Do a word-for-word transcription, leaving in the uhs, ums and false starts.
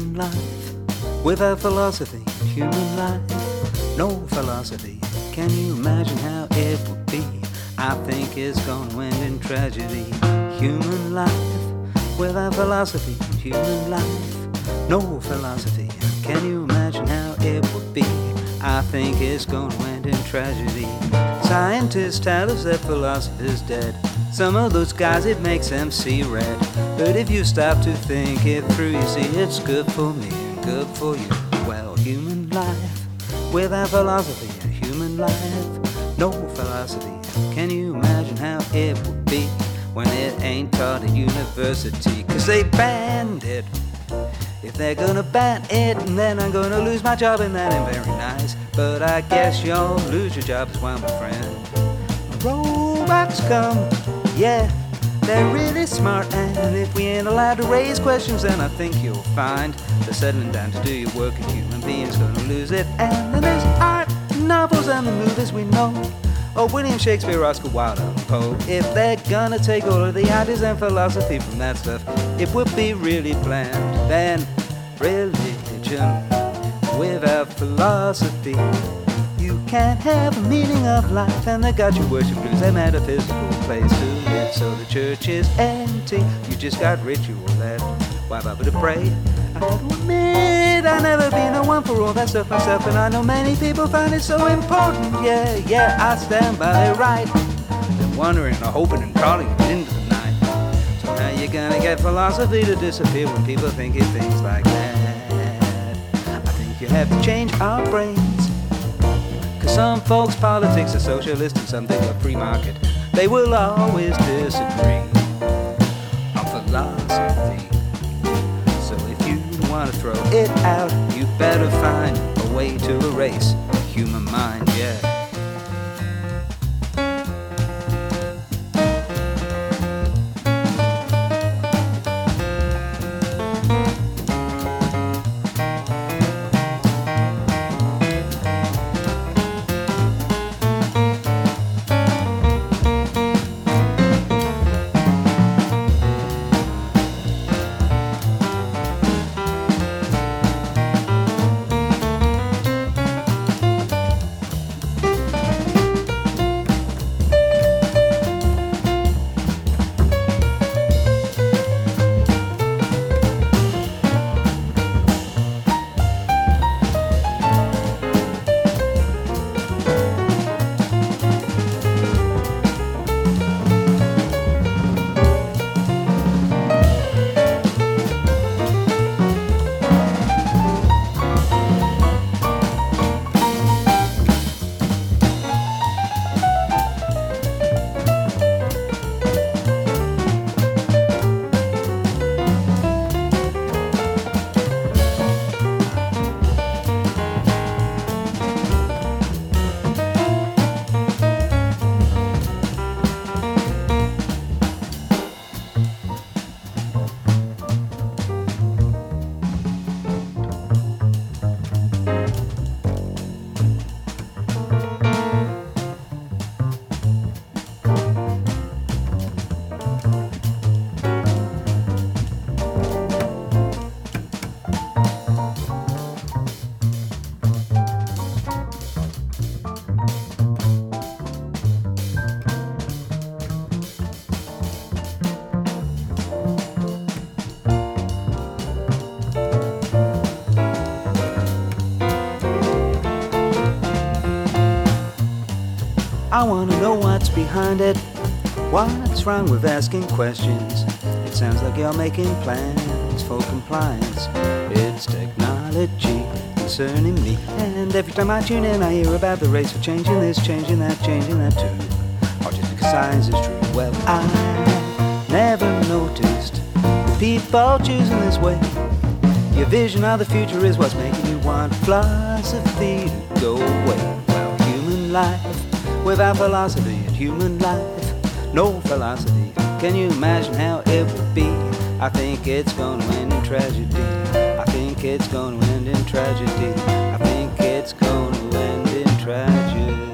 human life without philosophy, human life, no philosophy. Can you imagine how it would be? I think it's gonna end in tragedy. Human life without philosophy, human life, no philosophy. Can you imagine how it would be? I think it's gonna end in tragedy. Scientists tell us that philosophy's dead. Some of those guys, it makes them see red. But if you stop to think it through, you see it's good for me and good for you. Well, human life without philosophy, a human life, no philosophy. Can you imagine how it would be when it ain't taught at university? Cause they banned it. If they're gonna ban it, then I'm gonna lose my job, and that ain't very nice. But I guess you'll lose your job as well, my friend. Robots come, yeah, they're really smart. And if we ain't allowed to raise questions, then I think you'll find they're settling down to do your work, and human beings gonna lose it. And then there's art, novels, and the movies we know. Oh, William Shakespeare, Oscar Wilde, and Poe. If they're gonna take all of the ideas and philosophy from that stuff, it would be really bland. Then religion without philosophy, you can't have a meaning of life. And they got your worship blues, a metaphysical place to live. So the church is empty, you just got ritual left. Why bother to pray? I gotta admit, I've never been a one for all that stuff myself, and I know many people find it so important. Yeah, yeah, I stand by it right. Been wondering, or hoping, and calling it into the night. So how you gonna get philosophy to disappear when people think it things like that? I think you have to change our brains. Cause some folks' politics are socialist and some think are free market. They will always disagree on philosophy. So if you want to throw it out, you better find a way to erase human mind, yeah. I wanna know what's behind it. What's wrong with asking questions? It sounds like you're making plans for compliance. It's technology concerning me, and every time I tune in I hear about the race for changing this, changing that, changing that too. Or just because science is true. Well, I never noticed the people choosing this way. Your vision of the future is what's making you want philosophy to go away. Well, human life without philosophy, and human life, no philosophy. Can you imagine how it would be? I think it's gonna end in tragedy. I think it's gonna end in tragedy. I think it's gonna end in tragedy.